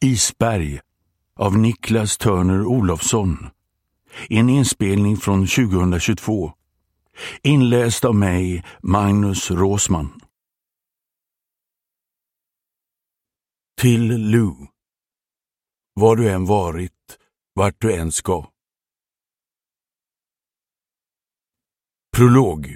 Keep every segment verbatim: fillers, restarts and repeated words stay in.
Isberg av Niklas Törner Olofsson. En inspelning från tjugohundratjugotvå. Inläst av mig, Magnus Råsman. Till Lou. Var du än varit, vart du än ska. Prolog.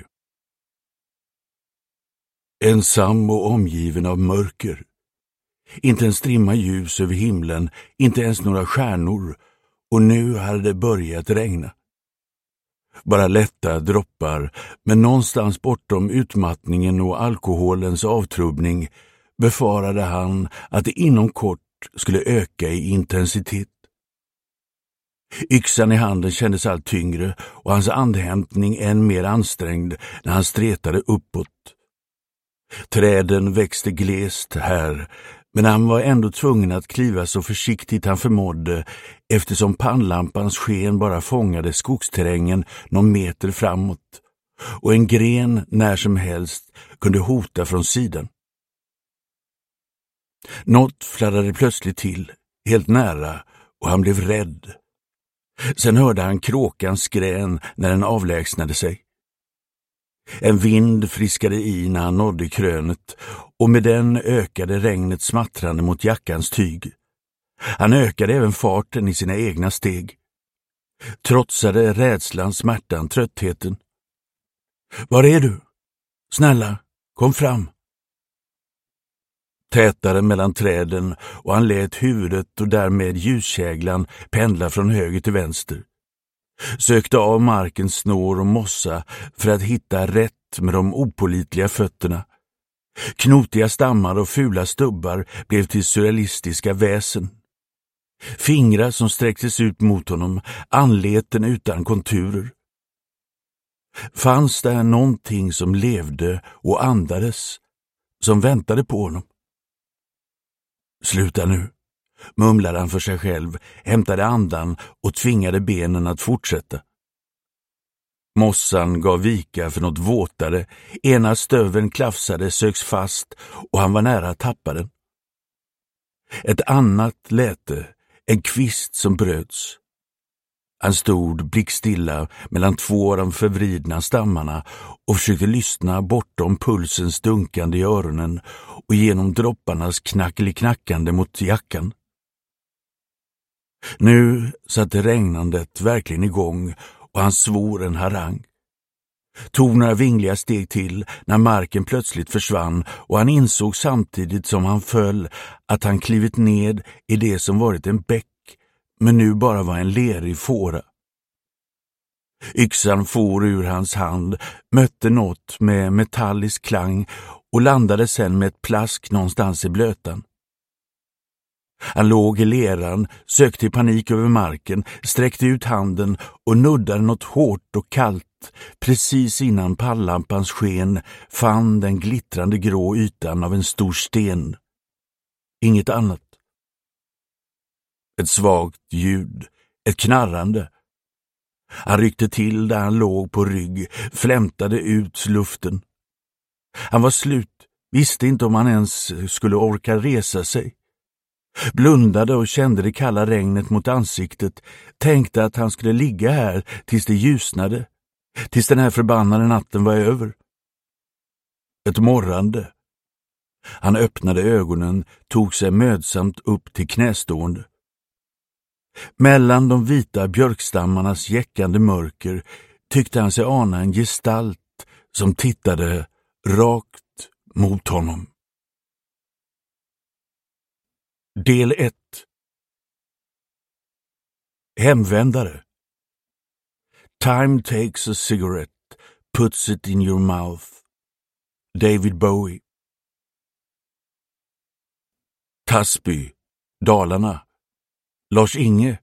Ensam och omgiven av mörker. Inte en strimma ljus över himlen, inte ens några stjärnor, och nu hade det börjat regna. Bara lätta droppar, men någonstans bortom utmattningen och alkoholens avtrubbning befarade han att det inom kort skulle öka i intensitet. Yxan i handen kändes allt tyngre och hans andhämtning än mer ansträngd när han stretade uppåt. Träden växte glest här, men han var ändå tvungen att kliva så försiktigt han förmådde eftersom pannlampans sken bara fångade skogsterrängen någon meter framåt och en gren när som helst kunde hota från sidan. Något fladdrade plötsligt till, helt nära, och han blev rädd. Sen hörde han kråkans skrän när den avlägsnade sig. En vind friskade i när han nådde krönet och med den ökade regnet smattrande mot jackans tyg. Han ökade även farten i sina egna steg. Trotsade rädslan, smärtan, tröttheten. Var är du? Snälla, kom fram. Tätare mellan träden och han lät huvudet och därmed ljuskäglan pendla från höger till vänster. Sökte av markens snår och mossa för att hitta rätt med de opålitliga fötterna. Knotiga stammar och fula stubbar blev till surrealistiska väsen. Fingrar som sträcktes ut mot honom, anleten utan konturer. Fanns där någonting som levde och andades, som väntade på honom? Sluta nu, mumlade han för sig själv, hämtade andan och tvingade benen att fortsätta. Mossan gav vika för något våtare, ena stöven klafsade, söks fast och han var nära att tappa den. Ett annat läte, en kvist som bröts. Han stod blickstilla mellan två av de förvridna stammarna och försökte lyssna bortom pulsens dunkande i öronen och genom dropparnas knackeliknackande mot jackan. Nu satte regnandet verkligen igång och han svor en harang. Tog några vingliga steg till när marken plötsligt försvann och han insåg samtidigt som han föll att han klivit ned i det som varit en bäck men nu bara var en lerig fåra. Yxan for ur hans hand, mötte något med metallisk klang och landade sen med ett plask någonstans i blötan. Han låg i leran, sökte i panik över marken, sträckte ut handen och nuddade något hårt och kallt precis innan pallampans sken fann den glittrande grå ytan av en stor sten. Inget annat. Ett svagt ljud, ett knarrande. Han ryckte till där han låg på rygg, flämtade ut luften. Han var slut, visste inte om han ens skulle orka resa sig. Blundade och kände det kalla regnet mot ansiktet, tänkte att han skulle ligga här tills det ljusnade, tills den här förbannade natten var över. Ett morrande. Han öppnade ögonen, tog sig mödsamt upp till knästående. Mellan de vita björkstammarnas jäckande mörker tyckte han sig ana en gestalt som tittade rakt mot honom. Del ett. Hemvändare. Time takes a cigarette, puts it in your mouth. David Bowie. Tasby, Dalarna. Lars-Inge.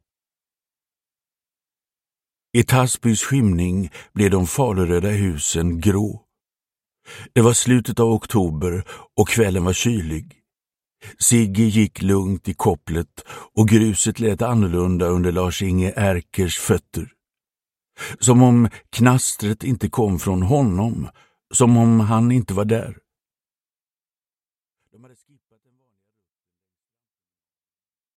I Tasbys skymning blev de faluröda husen grå. Det var slutet av oktober och kvällen var kylig. Sigge gick lugnt i kopplet och gruset lät annorlunda under Lars-Inge Erkers fötter. Som om knastret inte kom från honom, som om han inte var där.